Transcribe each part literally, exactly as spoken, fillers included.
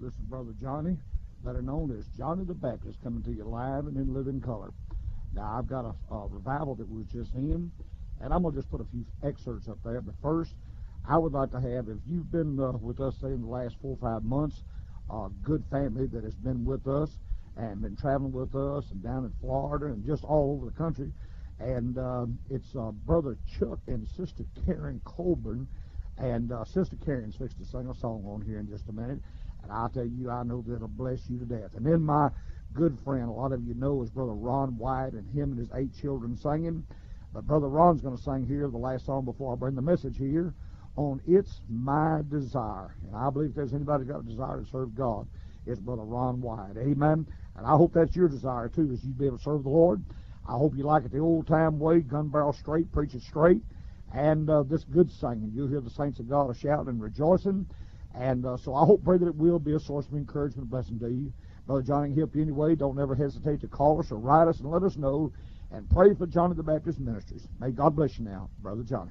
This is Brother Johnny, better known as Johnny the Baptist, coming to you live and in living color. Now, I've got a, a revival that was just in, and I'm going to just put a few excerpts up there. But first, I would like to have, if you've been uh, with us, say, in the last four or five months, a good family that has been with us and been traveling with us and down in Florida and just all over the country. And uh, it's uh, Brother Chuck and Sister Karen Colburn. And uh, Sister Karen's fixed to sing a song on here in just a minute. And I'll tell you, I know that'll bless you to death. And then my good friend, a lot of you know, is Brother Ron White, and him and his eight children singing. But Brother Ron's going to sing here the last song before I bring the message here on It's My Desire. And I believe if there's anybody got a desire to serve God, it's Brother Ron White. Amen. And I hope that's your desire, too, is you be able to serve the Lord. I hope you like it the old-time way, gun barrel straight, preach it straight. And uh, this good singing. You'll hear the saints of God are shouting and rejoicing. And uh, so I hope, pray that it will be a source of encouragement and blessing to you. Brother Johnny can help you anyway. Don't ever hesitate to call us or write us and let us know. And pray for Johnny the Baptist Ministries. May God bless you now, Brother Johnny.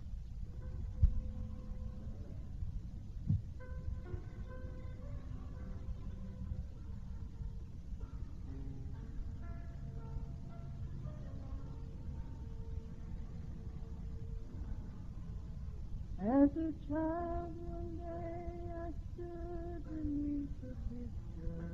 As a child one day I stood beneath the picture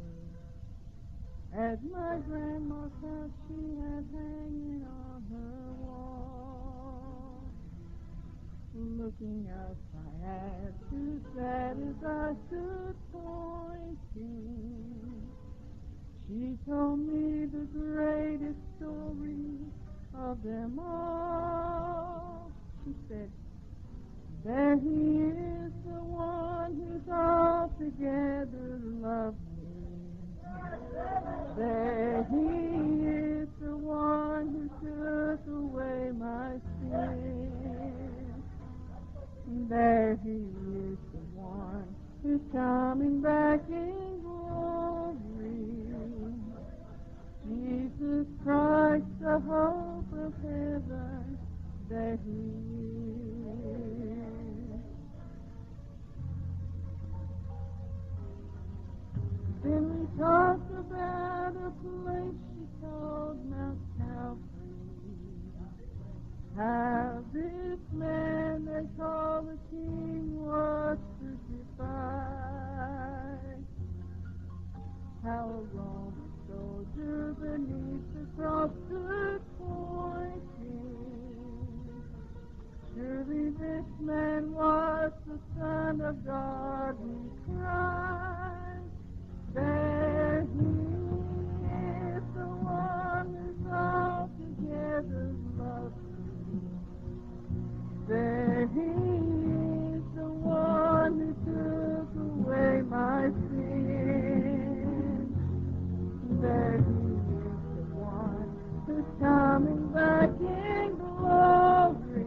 at my grandma's house she had hanging on her wall. Looking up I had to sad as I stood pointing. She told me the greatest story of them all. She said, there he is, the one who's altogether lovely. There he is, the one who took away my sin. There he is, the one who's coming back in glory. Jesus Christ, the hope of heaven, there he is. Then we talked about a place she called Mount Calvary. How this man they call the King was crucified. How a Roman soldier beneath the cross stood pointing. Surely this man was the Son of God, we cried. There he is, the one who's altogether lovely. There he is, the one who took away my sin. There he is, the one who's coming back in glory.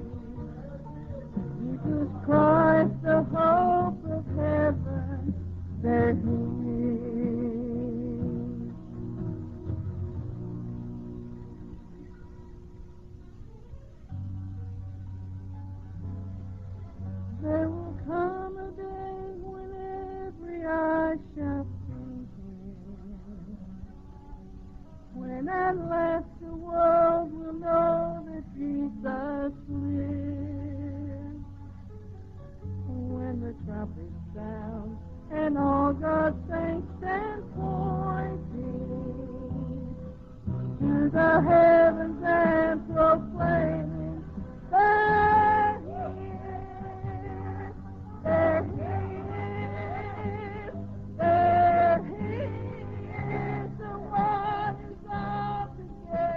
Jesus Christ, the hope of heaven, there he is. There will come a day when every eye shall see him, when at last the world will know that Jesus lives. When the trumpet sounds and all God's saints stand pointing to the heavens and proclaiming, there he is, there he is, there he is, the one who's altogether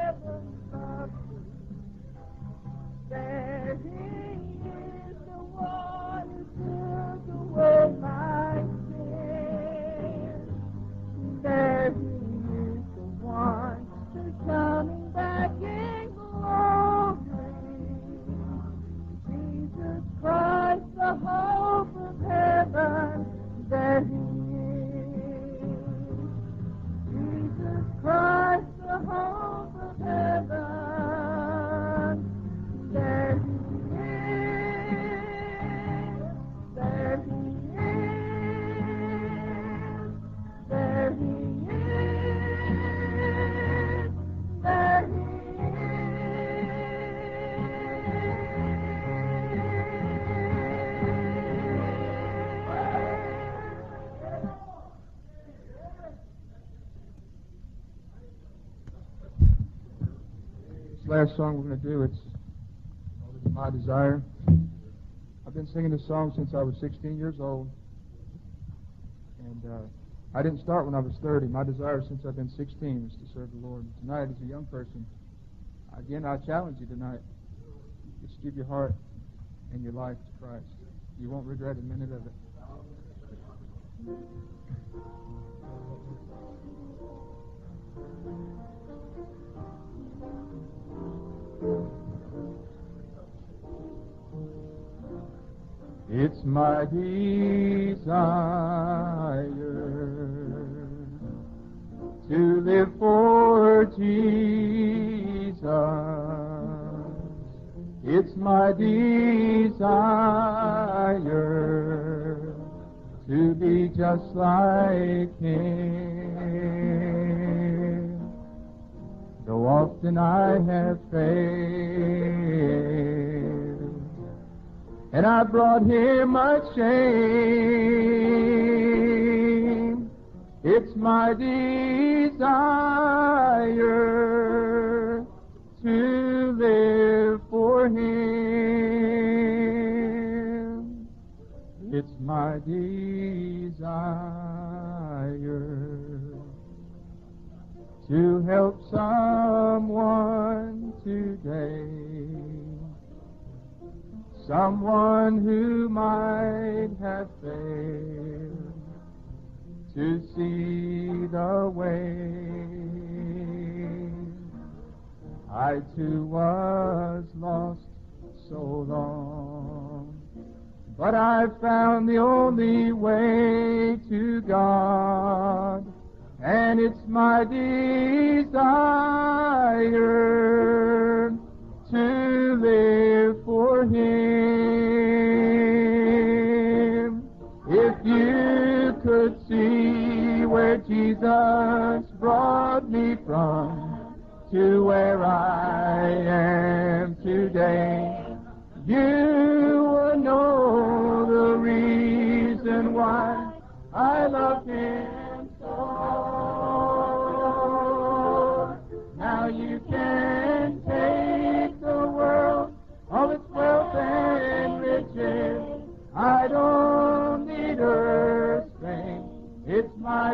last song we're going to do, it's called My Desire. I've been singing this song since I was sixteen years old. And uh, I didn't start when I was thirty. My desire since I've been sixteen is to serve the Lord. And tonight, as a young person, again, I challenge you tonight. Just give your heart and your life to Christ. You won't regret a minute of it. It's my desire to live for Jesus. It's my desire to be just like Him. Though often I have failed, and I brought Him much shame, it's my desire to live for Him. It's my desire to help someone today, someone who might have failed to see the way. I too was lost so long, but I found the only way to God, and it's my desire to live for Him. If you could see where Jesus brought me from to where I am today, you would know the reason why I love Him so. Now you can take the world, all its wealth and riches. I don't need earth's fame. It's my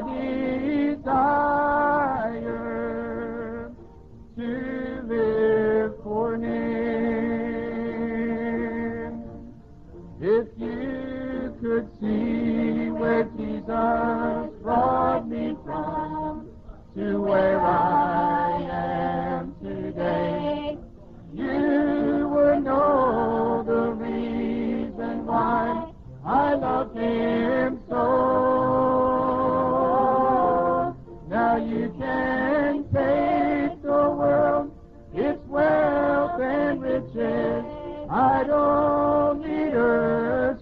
desire to live for Him. If you could see where Jesus brought me from to where I am today, you would know the reason why I love Him so. Now you can take the world, its wealth and riches. I don't need earth's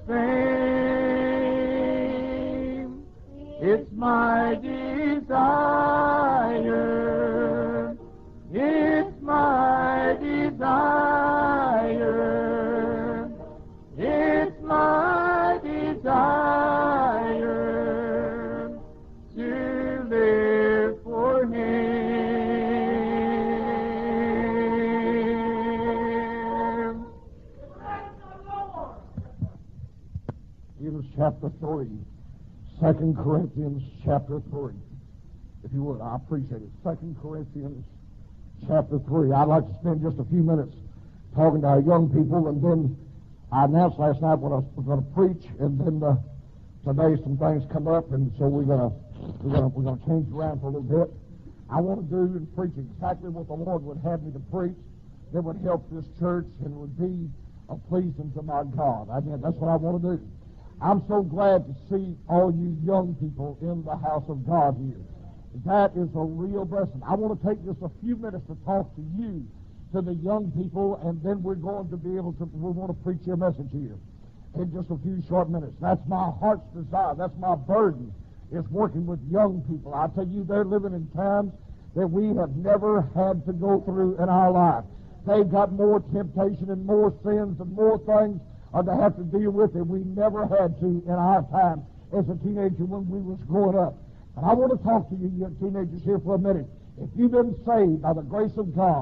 fame. It's my desire. It's my desire. It's my desire to live for Him. Hebrews chapter three, Second Corinthians chapter three. If you would, I appreciate it. Second Corinthians chapter three. I'd like to spend just a few minutes talking to our young people, and then I announced last night what I was going to preach, and then uh, today some things come up, and so we're going to we're going to we're going to change around for a little bit. I want to do and preach exactly what the Lord would have me to preach that would help this church and would be a pleasing to my God. I mean, that's what I want to do. I'm so glad to see all you young people in the house of God here. That is a real blessing. I want to take just a few minutes to talk to you, to the young people, and then we're going to be able to, we want to preach your message here in just a few short minutes. That's my heart's desire. That's my burden, is working with young people. I tell you, they're living in times that we have never had to go through in our life. They've got more temptation and more sins and more things uh, to have to deal with that we never had to in our time as a teenager when we was growing up. And I want to talk to you young teenagers here for a minute. If you've been saved by the grace of God,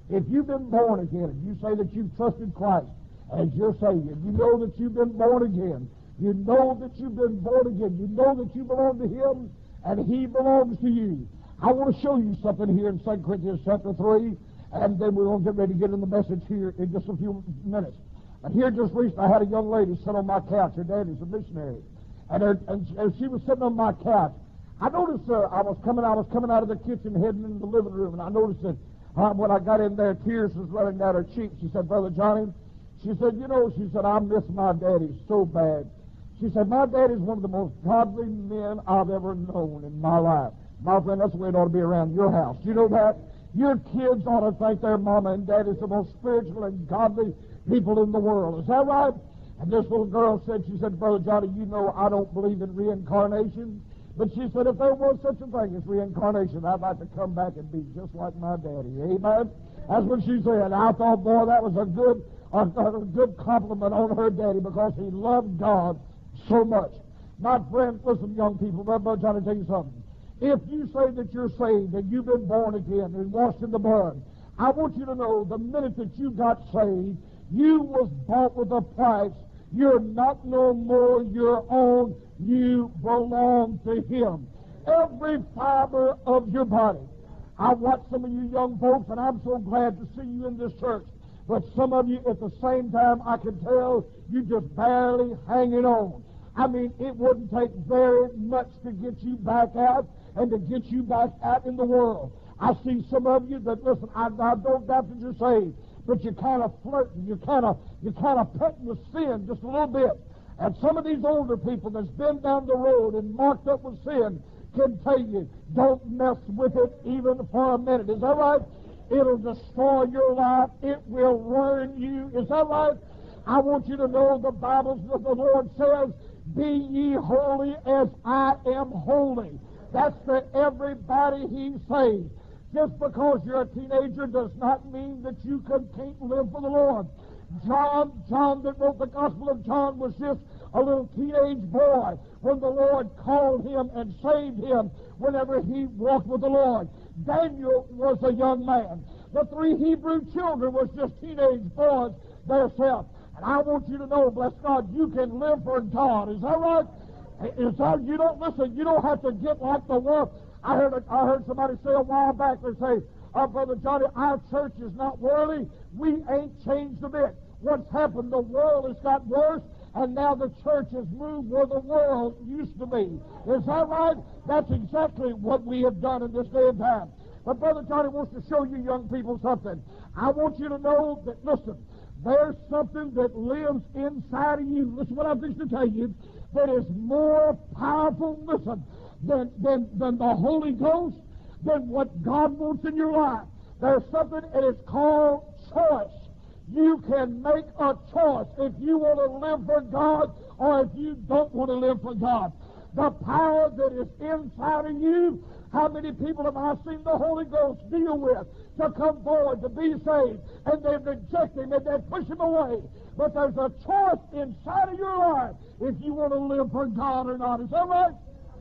If you've been born again, and you say that you've trusted Christ as your Savior, you know that you've been born again, you know that you've been born again, you know that you belong to Him, and He belongs to you. I want to show you something here in Second Corinthians chapter three, and then we're going to get ready to get in the message here in just a few minutes. And here just recently, I had a young lady sit on my couch. Her dad is a missionary. And, her, and as she was sitting on my couch, I noticed uh, I was coming I was coming out of the kitchen, heading into the living room, and I noticed that uh, when I got in there, tears was running down her cheeks. She said, Brother Johnny, she said, you know, she said, I miss my daddy so bad. She said, my daddy's one of the most godly men I've ever known in my life. My friend, that's the way it ought to be around your house. You know that? Your kids ought to think their mama and daddy's the most spiritual and godly people in the world. Is that right? And this little girl said, she said, Brother Johnny, you know I don't believe in reincarnation. But she said, if there was such a thing as reincarnation, I'd like to come back and be just like my daddy. Amen? That's what she said. And I thought, boy, that was a good, a, a good compliment on her daddy because he loved God so much. My friend, listen, young people, Brother Johnny, tell you something. If you say that you're saved and you've been born again and washed in the blood, I want you to know the minute that you got saved, you was bought with a price. You're not no more your own. You belong to Him. Every fiber of your body. I watch some of you young folks, and I'm so glad to see you in this church. But some of you, at the same time, I can tell you just barely hanging on. I mean, it wouldn't take very much to get you back out and to get you back out in the world. I see some of you that, listen, I, I don't doubt that you're saved, but you're kind of flirting, you're kind of you're kind of petting with sin just a little bit. And some of these older people that's been down the road and marked up with sin can tell you, don't mess with it even for a minute. Is that right? It'll destroy your life. It will ruin you. Is that right? I want you to know the Bible, the Lord says, be ye holy as I am holy. That's for everybody He saved. Just because you're a teenager does not mean that you can, can't live for the Lord. John, John that wrote the Gospel of John was just a little teenage boy when the Lord called him and saved him whenever he walked with the Lord. Daniel was a young man. The three Hebrew children was just teenage boys themselves. And I want you to know, bless God, you can live for God. Is that right? Is that, you don't, listen, you don't have to get like the world. I heard a, I heard somebody say a while back, they say, oh, Brother Johnny, our church is not worldly. We ain't changed a bit. What's happened, the world has got worse, and now the church has moved where the world used to be. Is that right? That's exactly what we have done in this day and time. But Brother Johnny wants to show you young people something. I want you to know that, listen, there's something that lives inside of you. Listen what I'm fixing to tell you, that is more powerful, listen, than, than, than the Holy Ghost, than what God wants in your life. There's something, and it's called choice. You can make a choice if you want to live for God or if you don't want to live for God. The power that is inside of you, how many people have I seen the Holy Ghost deal with to come forward to be saved, and they reject Him and they push Him away. But there's a choice inside of your life if you want to live for God or not. Is that right?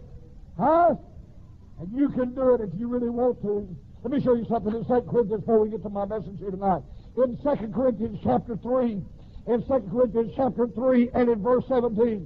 Huh? And you can do it if you really want to. Let me show you something in Second Corinthians before we get to my message here tonight. In Second Corinthians chapter three, in Second Corinthians chapter three and in verse seventeen.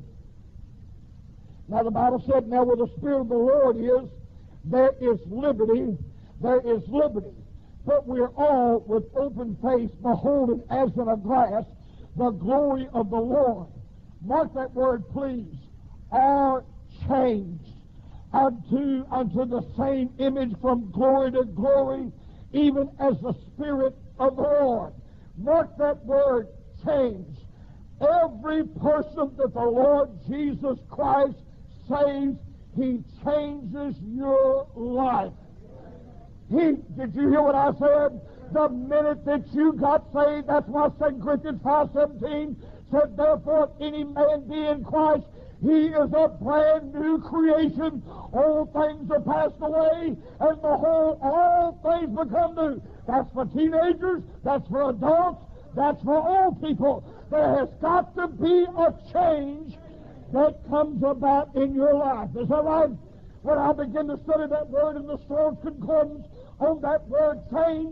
Now the Bible said, now where the Spirit of the Lord is, there is liberty, there is liberty. But we're all with open face, beholding as in a glass the glory of the Lord. Mark that word, please. Are changed unto, unto the same image from glory to glory, even as the Spirit of the Lord. Mark that word, change. Every person that the Lord Jesus Christ saves, He changes your life. He, did you hear what I said? The minute that you got saved, that's why Second Corinthians five seventeen said, therefore, if any man be in Christ, he is a brand new creation. All things are passed away, and behold, all things become new. That's for teenagers, that's for adults, that's for all people. There has got to be a change that comes about in your life. Is that right? When I begin to study that word in the Strong's Concordance on that word change,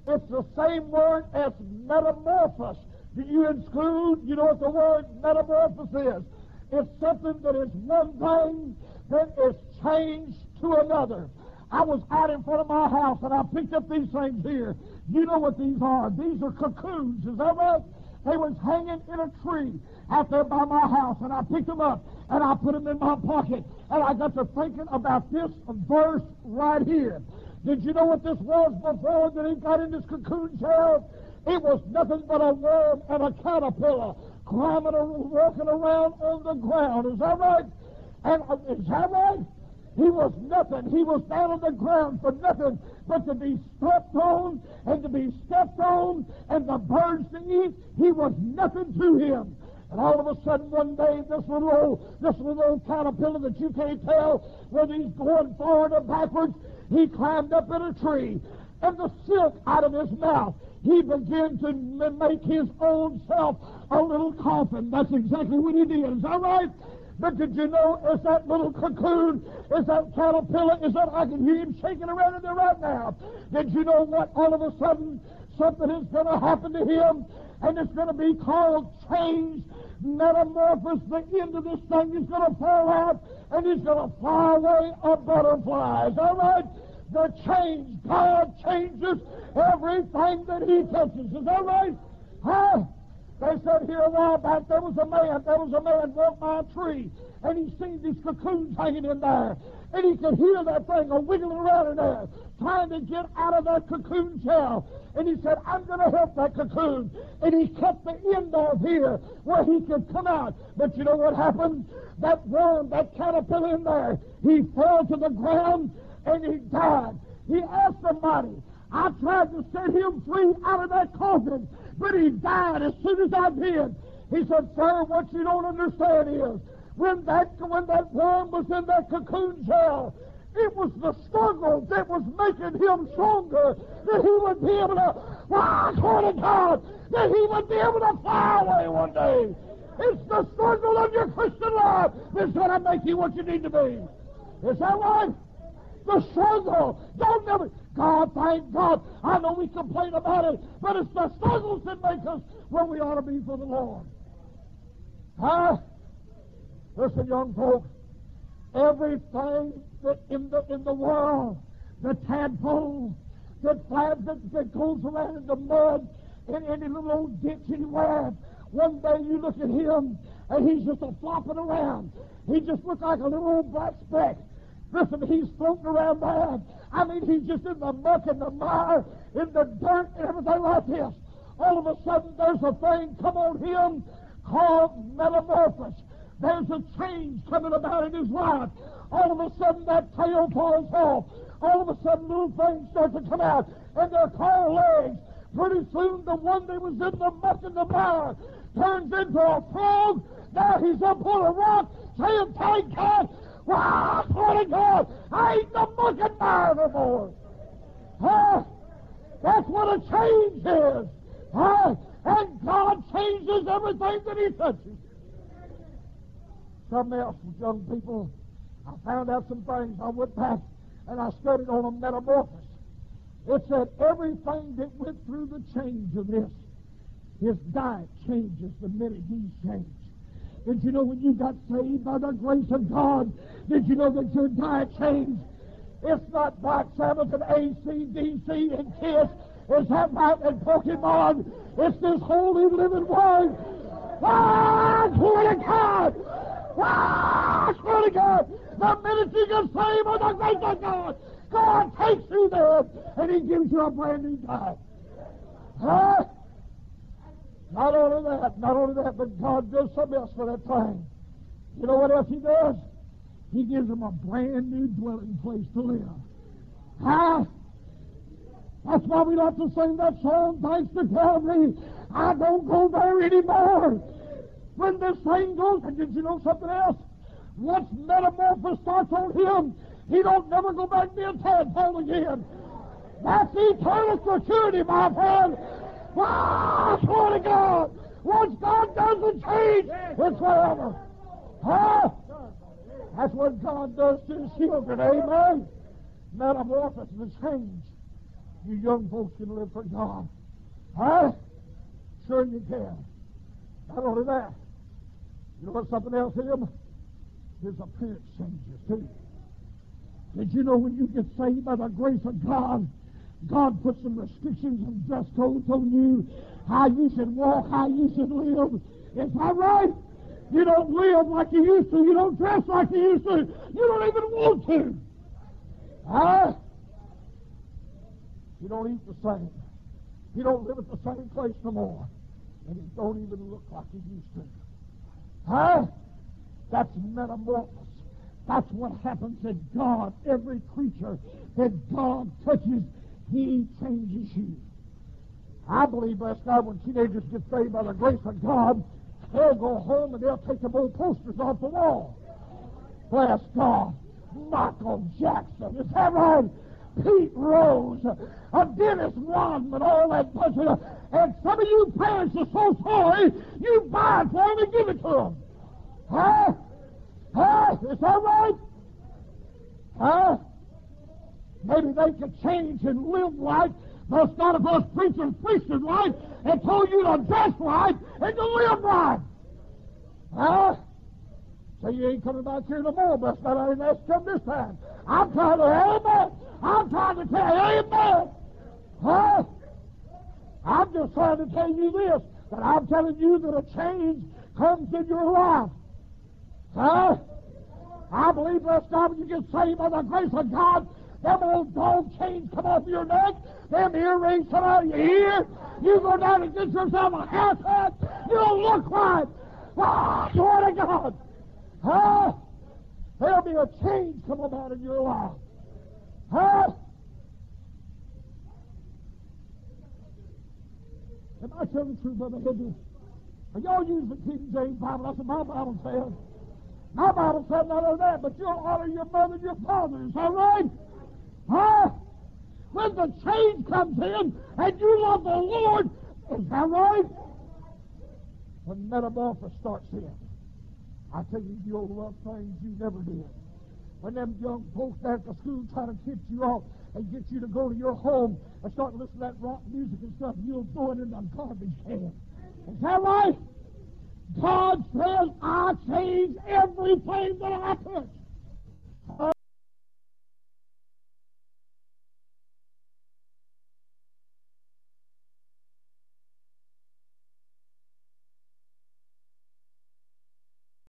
It's the same word as metamorphosis. Do you in school, you know what the word metamorphosis is? It's something that is one thing that is changed to another. I was out in front of my house and I picked up these things here. You know what these are. These are cocoons. Is that right? They was hanging in a tree out there by my house, and I picked them up and I put them in my pocket. And I got to thinking about this verse right here. Did you know what this was before that he got in this cocoon shell? It was nothing but a worm and a caterpillar climbing or walking around on the ground. Is that right? And uh, is that right? He was nothing. He was down on the ground for nothing but to be stepped on and to be stepped on and the birds to eat. He was nothing to him. And all of a sudden one day, this little old, this little old caterpillar that you can't tell whether he's going forward or backwards, he climbed up in a tree. And the silk out of his mouth, he began to make his own self a little coffin. That's exactly what he did. Is that right? But did you know, is that little cocoon, is that caterpillar, is that, I can hear him shaking around in there right now. Did you know what? All of a sudden, something is going to happen to him, and it's going to be called change, metamorphosis. The end of this thing is going to fall out, and he's going to fly away a butterfly. Is that right? The change, God changes everything that he touches. Is that right? Huh? They said here a while back there was a man, there was a man walked by a tree, and he seen these cocoons hanging in there, and he could hear that thing a wiggling around in there, trying to get out of that cocoon shell. And he said, I'm going to help that cocoon. And he cut the end off here where he could come out. But you know what happened? That worm, that caterpillar in there, he fell to the ground and he died. He asked somebody, I tried to set him free out of that coffin, but he died as soon as I did. He said, sir, what you don't understand is, when that, when that worm was in that cocoon shell, it was the struggle that was making him stronger, that he would be able to, wow, glory to God, that he would be able to fly away one day. It's the struggle of your Christian life that's going to make you what you need to be. Is that right? The struggle. Don't never, God, thank God. I know we complain about it, but it's the struggles that make us where we ought to be for the Lord. Huh? Listen, young folks, everything that in the in the world, the tadpole that flaps, that, that goes around in the mud in any little old ditch anywhere, one day you look at him and he's just a flopping around. He just looks like a little old black speck. Listen, he's floating around there. I mean, he's just in the muck and the mire, in the dirt and everything like this. All of a sudden, there's a thing come on him called metamorphosis. There's a change coming about in his life. All of a sudden, that tail falls off. All of a sudden, little things start to come out, and they're called legs. Pretty soon, the one that was in the muck and the mire turns into a frog. Now he's up on a rock, saying, thank God. Wow, glory to God, I ain't the muck and mire no more. Huh? That's what a change is. Huh? And God changes everything that he touches. Something else, young people, I found out some things. I went back and I studied on a metamorphosis. It said everything that went through the change of this, his diet changes the minute he's changed. Did you know when you got saved by the grace of God, did you know that your diet changed? It's not Black Sabbath and A C D C and KISS. Is that right? And Pokemon. It's this holy living word. Ah, glory to God! Ah, glory to God! The minute you get saved by the grace of God, God takes you there and he gives you a brand new diet. Huh? Not only that, not only that, but God does something else for that thing. You know what else he does? He gives them a brand new dwelling place to live. Huh? That's why we like to sing that song, thanks to Calvary, I don't go there anymore. When this thing goes, and did you know something else? Once metamorphosis starts on him, he don't never go back to being tadpole again. That's eternal security, my friend. Ah, glory to God! Once God doesn't change, it's forever. Huh? That's what God does to his children, amen? Metamorphosis, the change. You young folks can live for God. Huh? Sure you can. Not only that, you know what something else is? His appearance changes too. Did you know when you get saved by the grace of God, God puts some restrictions and dress codes on you, how you should walk, how you should live? Is that right? You don't live like you used to. You don't dress like you used to. You don't even want to. Huh? You don't eat the same. You don't live at the same place no more. And you don't even look like you used to. Huh? That's metamorphosis. That's what happens in God. Every creature that God touches, He changes you. I believe, bless God, when teenagers get saved by the grace of God, they'll go home and they'll take them old posters off the wall. Bless God. Michael Jackson. Is that right? Pete Rose. A Dennis Rodman. All that bunch of... And some of you parents are so sorry, you buy it for them and give it to them. Huh? Huh? Is that right? Huh? Maybe they could change and live right. Those God of us preachers preached it right and told you to dress right and to live right. Huh? So you ain't coming back here no more, but I ain't asked come this time. I'm trying to, amen. I'm trying to tell you, amen. Huh? I'm just trying to tell you this, that I'm telling you that a change comes in your life. Huh? I believe, bless God, when you get saved by the grace of God, them old dog chains come off your neck, them earrings come out of your ear, you go down and get yourself a haircut, you don't look right. Ah, glory to God. Huh? There'll be a change come about in your life. Huh? Am I telling the truth, Brother Hidden? Are y'all using the King James Bible? That's what my Bible says. My Bible says not only that, but you'll honor your mother and your father. Is that right? Huh? When the change comes in and you love the Lord, is that right? When metamorphosis starts in, I tell you, you'll love things you never did. When them young folks back to school try to kick you off and get you to go to your home and start listening to that rock music and stuff, you'll throw it in the garbage can. Is that right? God says, I change everything that I touch.